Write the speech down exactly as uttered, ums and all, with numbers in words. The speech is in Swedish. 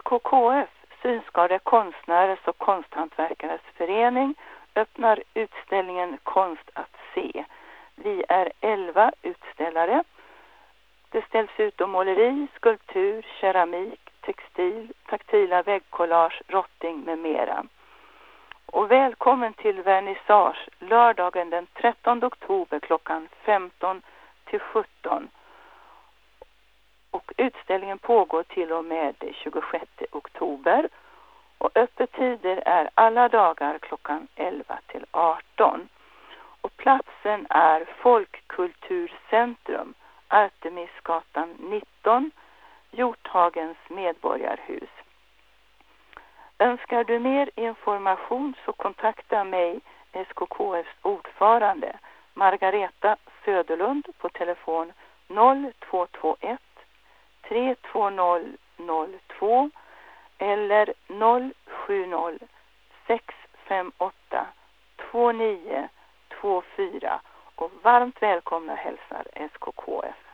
K K F, Synskadade konstnärers och konsthantverkares förening, öppnar utställningen Konst att se. Vi är elva utställare. Det ställs ut om måleri, skulptur, keramik, textil, taktila väggkollage, rotting med mera. Och välkommen till vernissage lördagen den trettonde oktober klockan femton till sjutton. Och utställningen pågår till och med tjugosjätte oktober. Och öppettider är alla dagar klockan elva till arton. Och platsen är Folkkulturcentrum, Artemisgatan nitton, Hjorthagens medborgarhus. Önskar du mer information så kontakta mig, S K K F:s ordförande Margareta Söderlund på telefon noll två två ett tre två noll noll två eller noll sju noll sex fem åtta två nio två fyra, och varmt välkomna hälsar S K K F.